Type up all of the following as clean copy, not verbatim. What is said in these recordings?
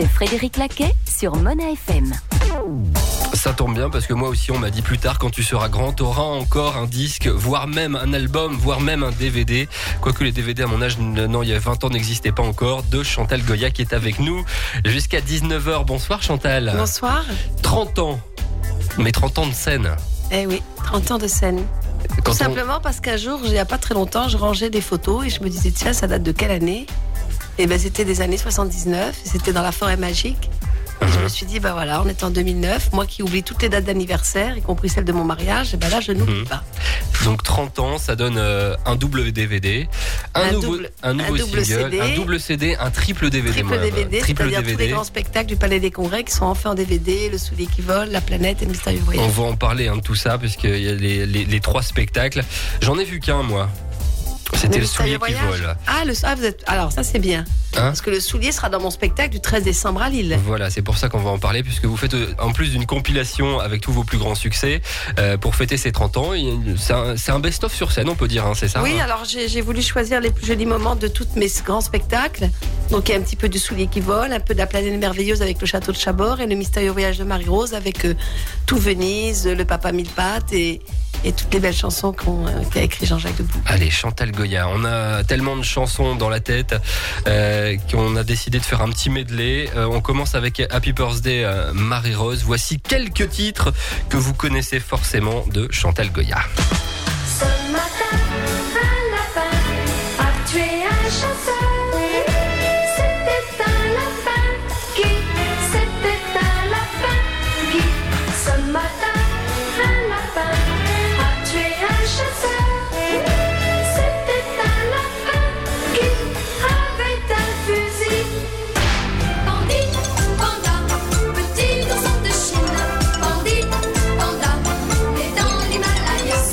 C'est Frédéric Laquet sur Mona FM. Ça tombe bien parce que moi aussi on m'a dit plus tard, quand tu seras grand, t'auras encore un disque, voire même un album, voire même un DVD. Quoique les DVD à mon âge, non, il y a 20 ans, n'existaient pas encore. De Chantal Goya qui est avec nous jusqu'à 19h. Bonsoir Chantal. Bonsoir. 30 ans, mais 30 ans de scène. Eh oui, 30 ans de scène. Tout simplement parce qu'un jour, il n'y a pas très longtemps, je rangeais des photos et je me disais, tiens, ça date de quelle année ? Et ben c'était des années 79, et c'était dans la forêt magique. Et je me suis dit, ben voilà, on est en 2009, moi qui oublie toutes les dates d'anniversaire, y compris celle de mon mariage, et ben là, je n'oublie pas. Donc 30 ans, ça donne un double DVD, un nouveau single, CD, un double CD, un triple DVD. Triple DVD, c'est-à-dire tous les grands spectacles du Palais des Congrès qui sont enfin en DVD, Le Soulier qui vole, La Planète et Le Mystérieux Voyage. On va en parler de tout ça, puisqu'il y a les 3 spectacles. J'en ai vu qu'un, moi. C'était Le Soulier qui vole. Alors ça c'est bien. Parce que Le Soulier sera dans mon spectacle du 13 décembre à Lille. Voilà, c'est pour ça qu'on va en parler, puisque vous faites en plus d'une compilation avec tous vos plus grands succès pour fêter ces 30 ans. C'est un best-of sur scène, on peut dire, c'est ça ? Oui, alors j'ai voulu choisir les plus jolis moments de tous mes grands spectacles. Donc il y a un petit peu du Soulier qui vole, un peu de La Planète merveilleuse avec le château de Chabord et Le Mystérieux Voyage de Marie-Rose avec Tout Venise, Le Papa Mille Pattes et toutes les belles chansons qu'a écrit Jean-Jacques Debout. Allez, Chantal Goya, on a tellement de chansons dans la tête qu'on a décidé de faire un petit medley. On commence avec Happy Birthday Marie-Rose. Voici quelques titres que vous connaissez forcément de Chantal Goya. Ce matin, un lapin a tué un chasseur. C'était un lapin qui, c'était un lapin qui. Ce matin, un lapin a tué un chasseur. C'était un lapin qui avait un fusil. Bandit, panda, petit ourson de Chine. Bandit, panda, et dans l'Himalaya,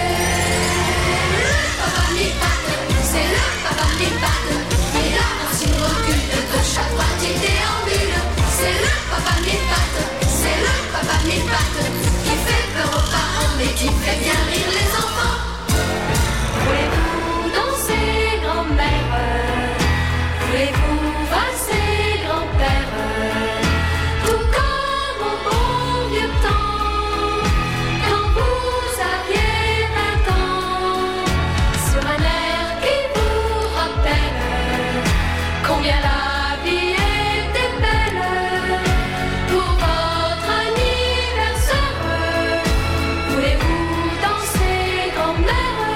c'est le papa mille pattes. Il avance, il recule, de gauche à droite, il déambule. C'est le papa mille pattes, c'est le papa mille pattes, qui fait peur aux parents, mais qui fait bien rire les enfants. Voulez-vous danser, grand-mère? Voulez-vous valser, grand-père? Tout comme au bon vieux temps, quand vous aviez 20 ans, sur un air qui vous rappelle combien la vie était belle. Pour votre anniversaire, voulez-vous danser, grand-mère?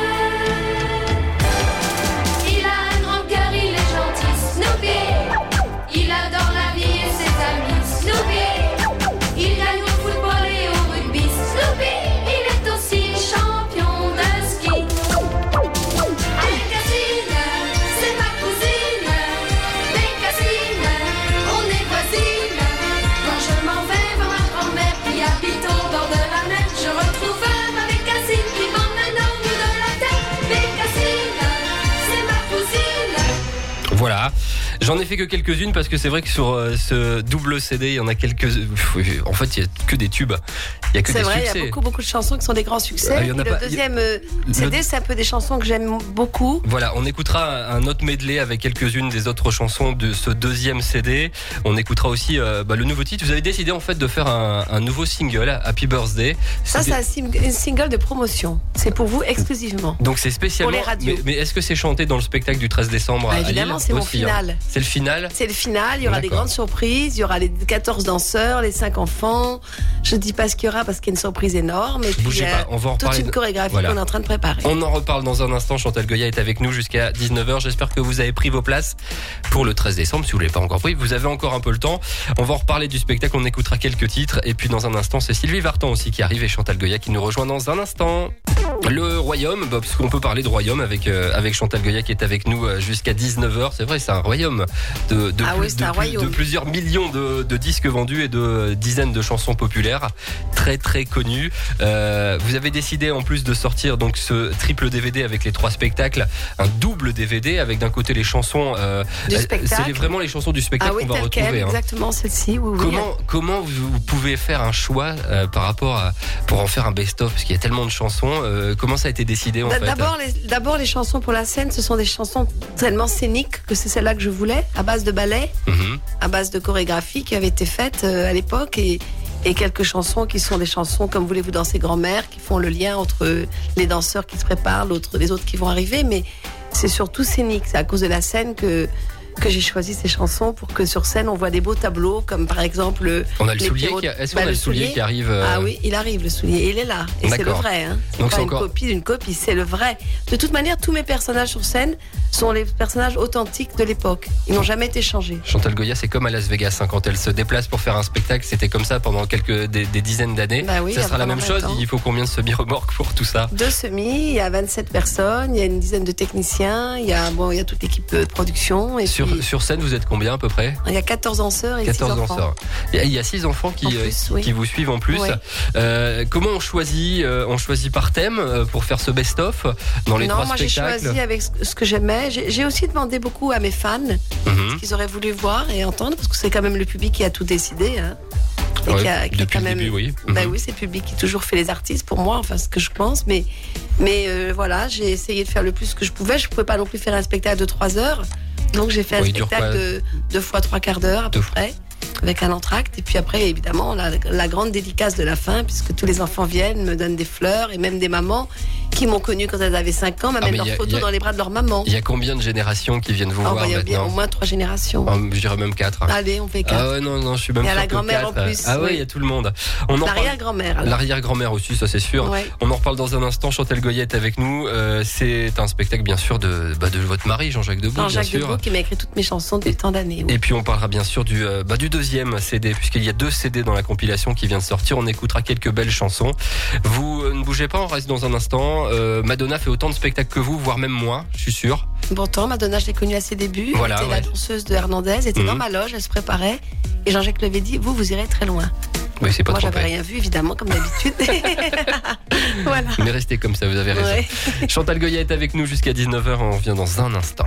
Il a un grand cœur, il est gentil, Snoopy. Il adore la vie et ses amis, Snoopy. Il gagne au football et au rugby, Snoopy. Il est aussi champion de ski. Bécassine, c'est ma cousine. Bécassine, on est voisines. Quand je m'en vais voir ma grand-mère qui habite au bord de la mer, je retrouve ma Bécassine qui m'emmène au bout de la terre. Bécassine, c'est ma cousine. Voilà. J'en ai fait que quelques-unes parce que c'est vrai que sur ce double CD, il y en a quelques. En fait, il y a que des tubes. Il y a que C'est des vrai, succès. il y a beaucoup de chansons qui sont des grands succès. Il y en a Et le pas- deuxième CD, c'est un peu des chansons que j'aime beaucoup. Voilà, on écoutera un autre medley avec quelques-unes des autres chansons de ce deuxième CD. On écoutera aussi le nouveau titre. Vous avez décidé en fait de faire un nouveau single, Happy Birthday. Ça, c'est un single de promotion. C'est pour vous exclusivement. Donc c'est spécialement. Pour les radios. Mais est-ce que c'est chanté dans le spectacle du 13 décembre à Évidemment, Lille c'est mon aussi, final. C'est le final. C'est le final, il y aura des D'accord. grandes surprises, il y aura les 14 danseurs, les 5 enfants. Je ne dis pas ce qu'il y aura parce qu'il y a une surprise énorme. Et puis, Bougez pas, on va en toute reparler une chorégraphie Voilà. qu'on est en train de préparer. On en reparle dans un instant. Chantal Goya est avec nous jusqu'à 19h. J'espère que vous avez pris vos places pour le 13 décembre. Si vous ne l'avez pas encore pris, vous avez encore un peu le temps. On va en reparler du spectacle. On écoutera quelques titres. Et puis dans un instant, c'est Sylvie Vartan aussi qui arrive et Chantal Goya qui nous rejoint dans un instant. Le Royaume, parce qu'on peut parler de Royaume avec Chantal Goya qui est avec nous jusqu'à 19h. C'est vrai, c'est un royaume de plusieurs millions de disques vendus et de dizaines de chansons populaires très très connues. Vous avez décidé en plus de sortir donc ce triple DVD avec les 3 spectacles, un double DVD avec d'un côté les chansons du spectacle. C'est vraiment les chansons du spectacle qu'on va retrouver. Exactement, celle-ci. Oui, comment vous pouvez faire un choix par rapport à pour en faire un best-of, parce qu'il y a tellement de chansons. comment ça a été décidé en fait? D'abord, les chansons pour la scène, ce sont des chansons tellement scéniques que c'est celle-là que je voulais, à base de ballet, à base de chorégraphie qui avait été faite à l'époque et quelques chansons qui sont des chansons comme Voulez-vous danser grand-mère, qui font le lien entre les danseurs qui se préparent, les autres qui vont arriver, mais c'est surtout scénique. C'est à cause de la scène que j'ai choisi ces chansons pour que sur scène on voit des beaux tableaux comme par exemple on a le soulier est-ce qu'on a le soulier qui arrive Ah oui, il arrive le soulier, il est là et c'est le vrai hein. Donc pas c'est une copie d'une copie, c'est le vrai. De toute manière, tous mes personnages sur scène sont les personnages authentiques de l'époque. Ils n'ont jamais été changés. Chantal Goya, c'est comme à Las Vegas hein, quand elle se déplace pour faire un spectacle, c'était comme ça pendant des dizaines d'années. Bah oui, ça sera la même chose, il faut combien de semi-remorques pour tout ça? 2 semis, il y a 27 personnes, il y a une dizaine de techniciens, il y a toute l'équipe de production et sur scène, vous êtes combien à peu près? Il y a 14 danseurs et 14 6 enfants. danseurs. Il y a 6 enfants qui vous suivent en plus. Oui. Comment on choisit par thème pour faire ce best-of dans les 3 spectacles? Non, moi j'ai choisi avec ce que j'aimais. J'ai aussi demandé beaucoup à mes fans ce qu'ils auraient voulu voir et entendre, parce que c'est quand même le public qui a tout décidé. Hein. Et qui a depuis quand le même, début, oui. Oui, c'est le public qui toujours fait les artistes pour moi, enfin ce que je pense. Mais voilà, j'ai essayé de faire le plus que je pouvais. Je pouvais pas non plus faire un spectacle de 3 heures. Donc j'ai fait un spectacle de 2 fois 3/4 d'heure à peu près, avec un entracte. Et puis après, évidemment, la grande dédicace de la fin, puisque tous les enfants viennent, me donnent des fleurs, et même des mamans qui m'ont connue quand elles avaient 5 ans, m'amènent leurs photos dans les bras de leur maman. Il y a combien de générations qui viennent vous voir maintenant? Il y a au moins 3 générations. Je dirais même 4. Allez, on fait 4. Ah ouais, non, je suis même sûr que 4. Il y a la grand-mère en plus. Ah ouais, il y a tout le monde. L'arrière-grand-mère. L'arrière-grand-mère aussi, ça c'est sûr. Ouais. On en reparle dans un instant. Chantal Goya est avec nous. C'est un spectacle bien sûr de votre mari, Jean-Jacques Debout. Jean-Jacques Debout qui m'a écrit toutes mes chansons depuis tant d'années. Oui. Et puis on parlera bien sûr du deuxième CD, puisqu'il y a 2 CD dans la compilation qui vient de sortir. On écoutera quelques belles chansons. Vous ne bougez pas, on reste dans un instant. Madonna fait autant de spectacles que vous, voire même moi, je suis sûr. Pourtant, Madonna, je l'ai connue à ses débuts. Voilà, elle était la danseuse de Hernandez, elle était dans ma loge, elle se préparait. Et Jean-Jacques lui avait dit, vous irez très loin. Oui, c'est pas moi, trompé. J'avais rien vu, évidemment, comme d'habitude. Voilà. Mais restez comme ça, vous avez raison. Ouais. Chantal Goya est avec nous jusqu'à 19h, on revient dans un instant.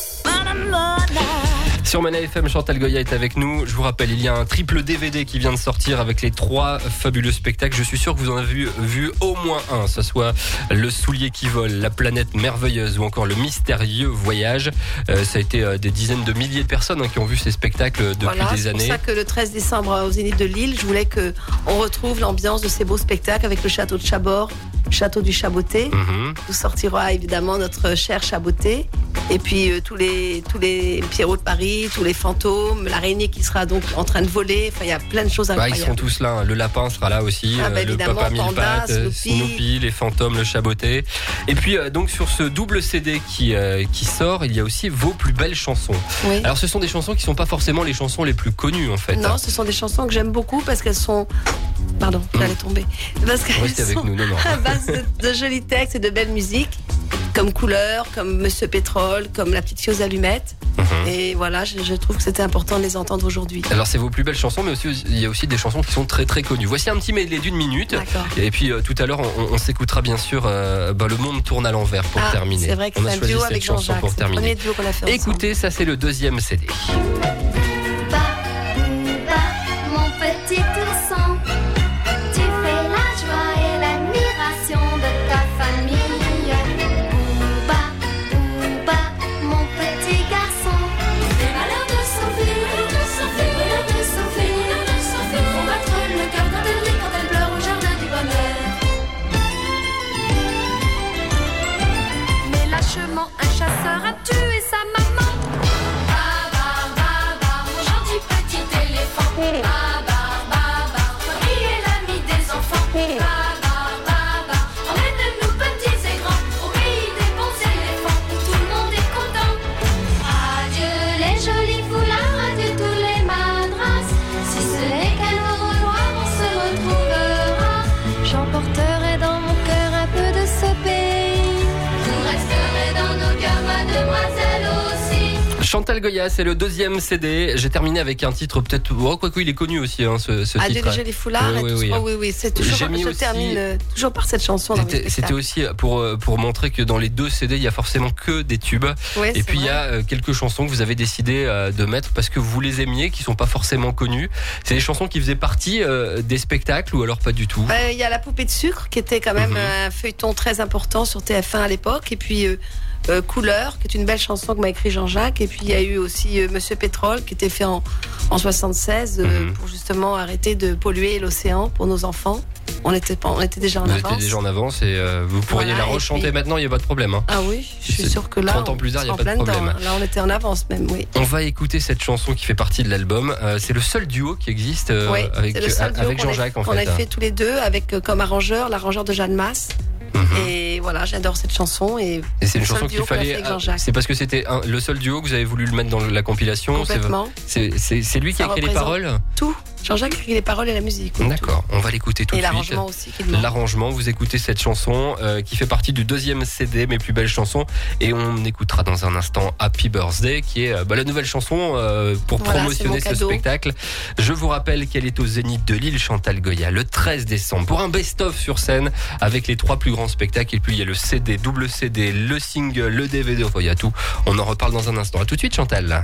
Sur Mona FM, Chantal Goya est avec nous. Je vous rappelle, il y a un triple DVD qui vient de sortir avec les 3 fabuleux spectacles. Je suis sûr que vous en avez vu au moins un. Ce soit Le soulier qui vole, La planète merveilleuse ou encore Le mystérieux voyage. Ça a été des dizaines de milliers de personnes qui ont vu ces spectacles depuis des années. C'est pour ça que le 13 décembre au Zénith de Lille, je voulais qu'on retrouve l'ambiance de ces beaux spectacles avec le château de Chabord, le château du Chaboté. Où sortira évidemment notre cher Chaboté. Et puis tous les Pierrots de Paris, tous les fantômes, l'araignée qui sera donc en train de voler. Enfin, il y a plein de choses incroyables. Ils seront tous là. Hein. Le lapin sera là aussi. Le papa Mille-Pattes, Snoopy, les fantômes, le Chaboté. Et puis donc sur ce double CD qui sort, il y a aussi vos plus belles chansons. Oui. Alors ce sont des chansons qui sont pas forcément les chansons les plus connues en fait. Non, ce sont des chansons que j'aime beaucoup parce qu'elles sont... Pardon, j'allais tomber. Parce qu'elles restez avec nous, non. À base de jolis textes et de belles musiques. Comme Couleur, comme Monsieur Pétrole, comme La petite fille aux allumettes. Et voilà, je trouve que c'était important de les entendre aujourd'hui. Alors c'est vos plus belles chansons, mais aussi il y a aussi des chansons qui sont très très connues. Voici un petit medley d'1 minute. D'accord. Et puis tout à l'heure, on s'écoutera bien sûr Le monde tourne à l'envers pour terminer. C'est vrai que c'est un duo avec Jean-Jacques. Pour terminer. C'est le premier duo qu'on a fait ensemble. Écoutez, ça c'est le 2e CD. Mon petit ourson, tu fais la joie et l'admiration de ta famille. Mon petit garçon, les malheurs de Sophie, font battre le cœur quand elle rit, quand elle pleure au jardin du bonheur. Mais lâchement, un chasseur a tué sa maman. Chantal Goya, c'est le 2e CD. J'ai terminé avec un titre peut-être... Oh, quoi qu'il est connu aussi, hein, ce titre. Déjà les foulards et tout ça. Oui. C'est toujours, je termine toujours par cette chanson. C'était aussi pour montrer que dans les 2 CD, il y a forcément que des tubes. Ouais, et puis vrai. il y a quelques chansons que vous avez décidé de mettre parce que vous les aimiez, qui sont pas forcément connues. C'est des chansons qui faisaient partie des spectacles ou alors pas du tout? Il y a La Poupée de sucre qui était quand même un feuilleton très important sur TF1 à l'époque. Et puis Couleur, qui est une belle chanson que m'a écrit Jean-Jacques. Et puis il y a eu aussi Monsieur Pétrole qui était fait en 76 pour justement arrêter de polluer l'océan pour nos enfants. On était déjà en avance. Vous étiez déjà en avance et vous pourriez la rechanter maintenant, il n'y a pas de problème. Hein. Ah oui, je suis sûre que là, 30 ans plus tard, il n'y a pas de problème. Là, on était en avance même, oui. On va écouter cette chanson qui fait partie de l'album. C'est le seul duo qui existe avec Jean-Jacques en fait. On a fait tous les deux avec comme l'arrangeur de Jeanne Masse. Et voilà, j'adore cette chanson. Et c'est une chanson qu'il fallait. C'est parce que c'était le seul duo que vous avez voulu le mettre dans la compilation. Complètement. C'est lui qui a écrit les paroles. Tout. Jean-Jacques a écrit les paroles et la musique. D'accord, on va l'écouter tout de suite. Et l'arrangement aussi. L'arrangement, vous écoutez cette chanson qui fait partie du 2e CD, Mes plus belles chansons. Et on écoutera dans un instant Happy Birthday, qui est la nouvelle chanson pour promotionner ce spectacle. Je vous rappelle qu'elle est au Zénith de Lille, Chantal Goya, le 13 décembre, pour un best-of sur scène avec les 3 plus grands spectacles. Et puis il y a le CD, double CD, le single, le DVD, enfin il y a tout. On en reparle dans un instant. À tout de suite, Chantal.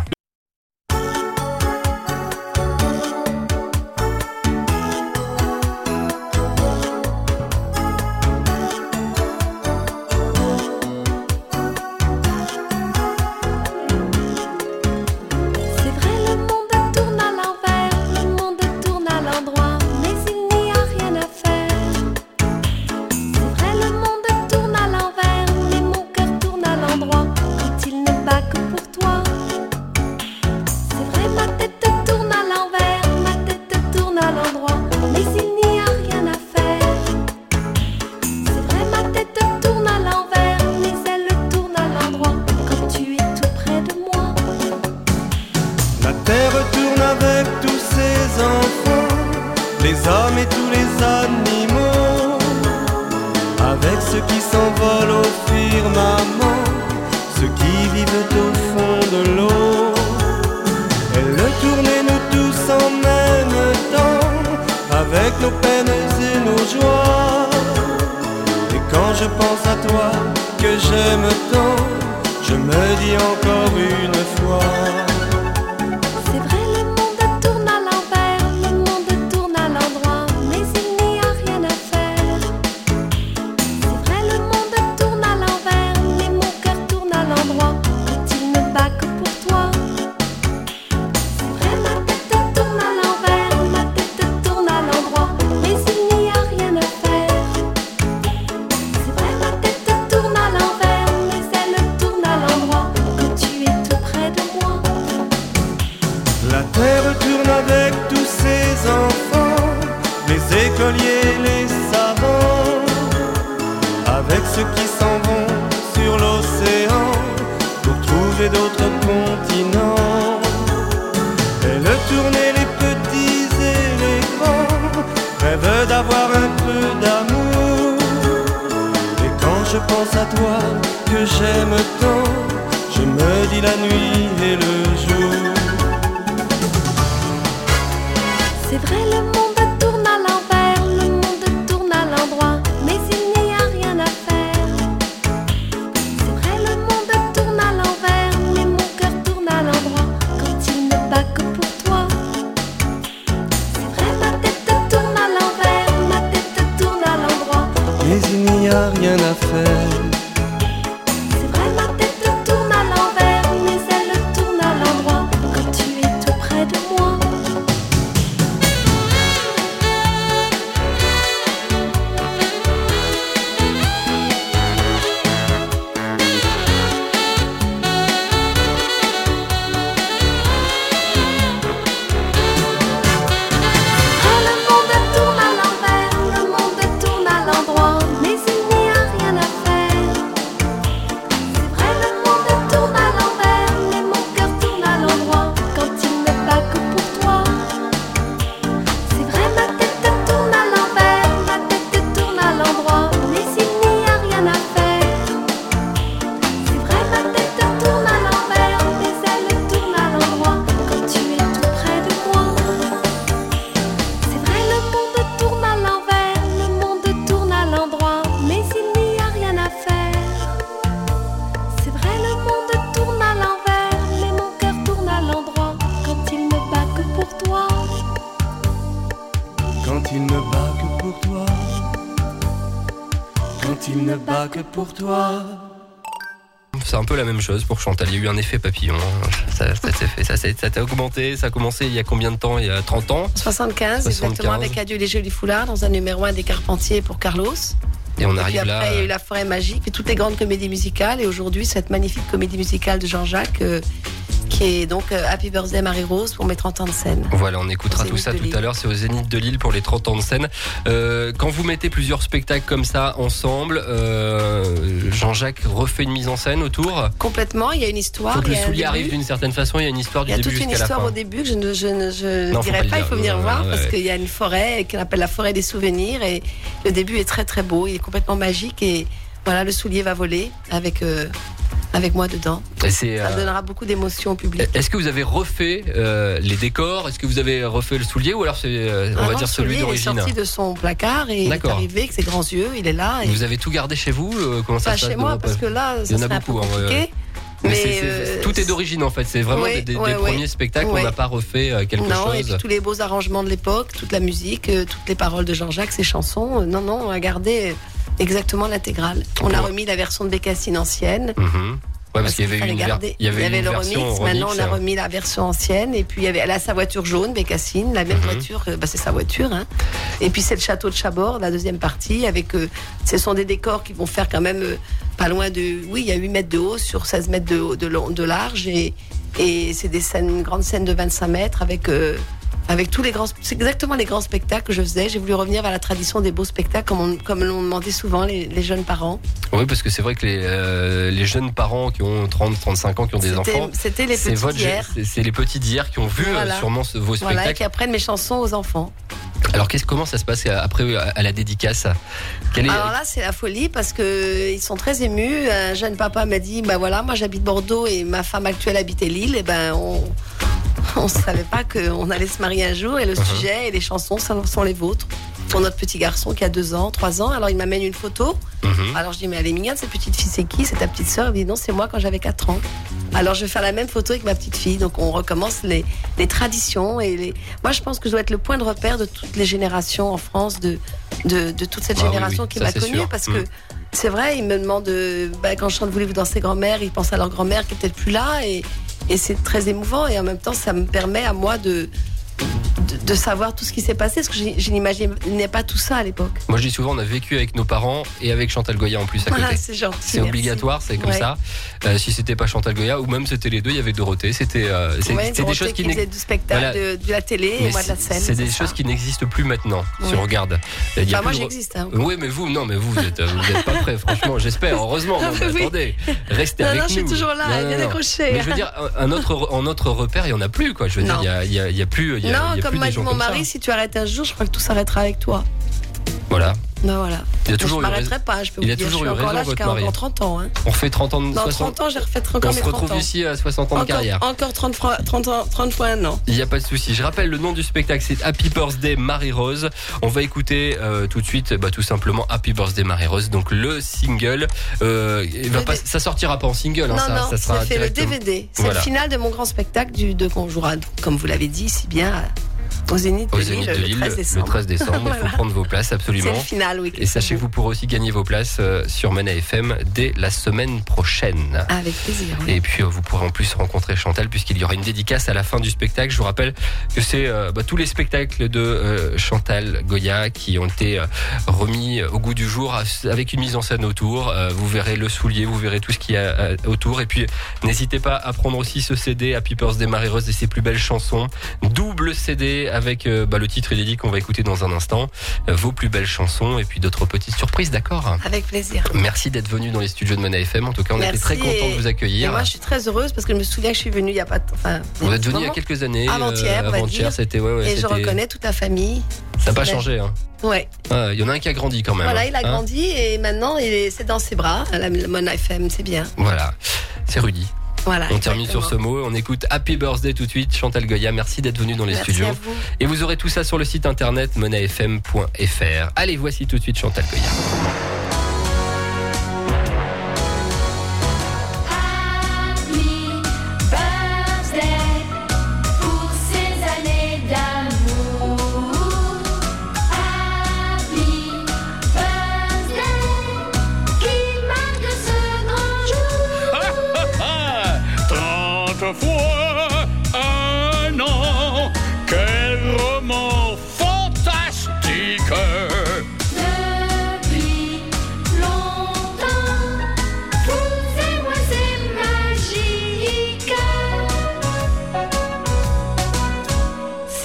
Le monde tourne à l'envers, le monde tourne à l'endroit, mais il n'y a rien à faire. il ne bat que pour toi, quand il ne bat que pour toi. C'est un peu la même chose pour Chantal. Il y a eu un effet papillon. Ça t'a augmenté. Ça a commencé il y a combien de temps? Il y a 30 ans 75, exactement, avec Adieu les jolis foulards, dans un numéro 1 des Carpentiers pour Carlos. Et on Et arrive puis là. après, il y a eu La Forêt Magique et toutes les grandes comédies musicales. Et aujourd'hui, cette magnifique comédie musicale de Jean-Jacques, qui est donc Happy Birthday Marie-Rose pour mes 30 ans de scène. Voilà, on écoutera tout ça tout à l'heure. C'est au Zénith de Lille pour les 30 ans de scène. Quand vous mettez plusieurs spectacles comme ça ensemble, Jean-Jacques refait une mise en scène autour. Complètement, il y a une histoire. Faut que le il y a un soulier début. arrive d'une certaine façon. Il y a une histoire du Il y a début toute une jusqu'à la fin. histoire au début que je ne Non, faut dirais pas le pas, il dire. faut venir voir Ouais. parce qu'il y a une forêt qu'on appelle la forêt des souvenirs et le début est très très beau, il est complètement magique et voilà, le soulier va voler avec moi dedans. Et c'est, Ça donnera beaucoup d'émotions au public. Est-ce que vous avez refait les décors? Est-ce que vous avez refait le soulier ou alors c'est on va Non, dire celui il est d'origine? sorti de son placard et il est D'accord. arrivé avec ses grands yeux, il est là. Et Vous avez tout gardé chez vous? Comment ça pas se passe chez de moi vos parce poches que là, Il y ça en a serait un peu beaucoup, hein, compliqué. ouais. Mais Mais tout est d'origine en fait. C'est vraiment oui, des oui. premiers spectacles. Oui. On n'a pas refait quelque non, et chose. puis tous les beaux arrangements de l'époque, toute la musique, toutes les paroles de Jean-Jacques, ses chansons. Non, on a gardé exactement l'intégrale. On a remis la version de Bécassine ancienne. Mhm. Ouais, parce qu'il y avait fallait une, garder. il y avait une le version remix. remix. Maintenant, on a remis la version ancienne. Et puis, elle a sa voiture jaune, Bécassine, la même Mhm. voiture. C'est sa voiture. Hein. Et puis, c'est le château de Chabord, la deuxième partie. Avec, ce sont des décors qui vont faire quand même pas loin de. Oui, il y a 8 mètres de haut sur 16 mètres de large. Et c'est des scènes, une grande scène de 25 mètres avec tous les grands. C'est exactement les grands spectacles que je faisais. J'ai voulu revenir vers la tradition des beaux spectacles, comme l'ont demandé souvent les jeunes parents. Oui, parce que c'est vrai que les jeunes parents qui ont 30, 35 ans, qui ont des enfants, C'était les c'est petits d'hier. c'est les petits d'hier qui ont vu Voilà. sûrement vos Voilà, et spectacles. qui apprennent mes chansons aux enfants. Alors comment ça se passe après à la dédicace? Quelle est- Alors là, c'est la folie parce que ils sont très émus. Un jeune papa m'a dit, bah voilà, moi j'habite Bordeaux et ma femme actuelle habitait Lille. Et ben on savait pas qu'on allait se marier un jour et le sujet et les chansons sont les vôtres. Pour notre petit garçon qui a 2 ans, 3 ans. Alors il m'amène une photo. Alors je dis, mais elle est mignonne, cette petite fille, c'est qui? C'est ta petite sœur? Il me dit, non, c'est moi quand j'avais 4 ans. Alors je vais faire la même photo avec ma petite fille. Donc on recommence les traditions. Moi je pense que je dois être le point de repère de toutes les générations en France, de toute cette génération oui, qui ça, m'a c'est connue. sûr. Parce que c'est vrai, ils me demandent, quand je chante Voulez-vous danser grand-mère, ils pensent à leur grand-mère qui est peut-être plus là. Et c'est très émouvant. Et en même temps, ça me permet à moi de savoir tout ce qui s'est passé, parce que je n'imaginais pas tout ça à l'époque. Moi je dis souvent, on a vécu avec nos parents et avec Chantal Goya en plus à Voilà, côté. c'est gentil. C'est merci. obligatoire, c'est comme Ouais. ça. Si c'était pas Chantal Goya, ou même c'était les deux, il y avait Dorothée. C'était Ouais, c'est des choses qui faisait du spectacle, Voilà. de la télé et mais moi de la scène. c'est des ça. choses qui n'existent plus maintenant. Si Ouais. on regarde, il y a Enfin, moi plus de- j'existe. Hein. Oui, mais vous êtes pas prêts, franchement. J'espère, heureusement. Non, mais Oui. attendez, restez Non, avec non, nous. je suis toujours là, Non, bien non. accroché. Mais je veux dire, en notre repère, il y en a plus, quoi. Je veux dire, Non. il y a plus. Il y a, Non, il y a comme plus m'a des dit gens mon comme mari, ça. si tu arrêtes un jour, je crois que tout s'arrêtera avec toi. Voilà. Ben voilà. Il a Mais toujours je eu m'arrêterai pas, je peux Il vous a dire. toujours Je eu suis encore raison, là votre jusqu'à mari. encore 30 ans. Hein. On fait 30 ans de Dans 60. 30 ans, je refais encore On mes se 30 retrouve ans. ici à 60 ans de carrière. Encore 30 fois un an. Il n'y a pas de souci. Je rappelle le nom du spectacle, c'est Happy Birthday Marie-Rose. On va écouter tout de suite, tout simplement Happy Birthday Marie-Rose. Donc le single, ça sortira pas en single. Non, hein, non, ça sera c'est fait le directement. DVD. C'est Voilà. le final de mon grand spectacle qu'on jouera, comme vous l'avez dit, si bien au Zénith Au de Zénith Lille de Lille, le 13 décembre. le 13 décembre. Il faut Voilà. prendre vos places C'est absolument. le final, oui. Et sachez que vous pourrez aussi gagner vos places sur Mona FM dès la semaine prochaine. Avec plaisir. Oui. Et puis vous pourrez en plus rencontrer Chantal puisqu'il y aura une dédicace à la fin du spectacle. Je vous rappelle que c'est tous les spectacles de Chantal Goya qui ont été remis au goût du jour avec une mise en scène autour. Vous verrez le soulier, vous verrez tout ce qu'il y a autour. Et puis n'hésitez pas à prendre aussi ce CD Happy Birthday Marie-Rose et ses plus belles chansons. Double CD avec le titre inédit qu'on va écouter dans un instant. Vos plus belles chansons et puis d'autres petites surprises, d'accord? Avec plaisir. Merci d'être venu dans les studios de Mona FM. En tout cas, on était Merci très contents de vous Et accueillir. moi, je suis très heureuse parce que je me souviens que je suis venue il n'y a pas. Vous êtes venu il y a quelques années. Avant-hier, on va avant-hier, dire. c'était Et c'était- je reconnais toute la famille. Ça n'a pas Ouais. changé. Hein. Ouais. Ah, il y en a un qui a grandi quand même. Voilà, hein. il a grandi et maintenant, c'est dans ses bras. La Mona FM, c'est bien. Voilà, c'est Rudy. Voilà. On termine exactement. sur ce mot. On écoute Happy Birthday tout de suite. Chantal Goya, merci d'être venu dans les Merci studios. à vous. Et vous aurez tout ça sur le site internet monafm.fr. Allez, voici tout de suite Chantal Goya. Happy birthday pour ces années d'amour.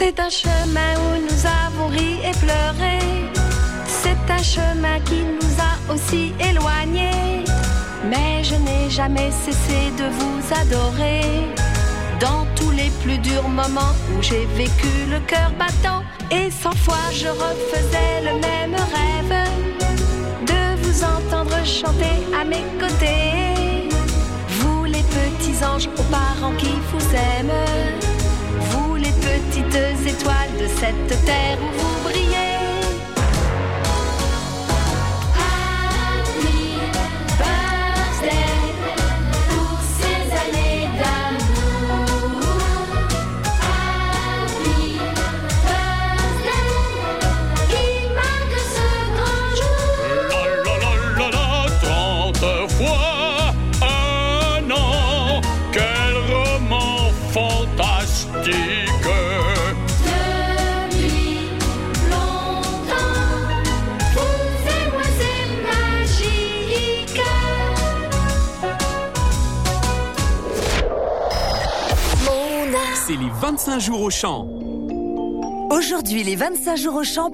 C'est un chemin où nous avons ri et pleuré. C'est un chemin qui nous a aussi éloignés. Mais je n'ai jamais cessé de vous adorer. Dans tous les plus durs moments où j'ai vécu le cœur battant. Et 100 fois je refaisais le même rêve de vous entendre chanter à mes côtés. Vous les petits anges aux parents qui vous aiment. Vous les petites étoiles de cette terre où vous brillez. Happy birthday pour ces années d'amour. Happy birthday qui marque ce grand jour. La la la la, 30 fois un an, quel roman fantastique. Depuis longtemps, vous et moi c'est magique. C'est les 25 jours au champ. Aujourd'hui, les 25 jours au champ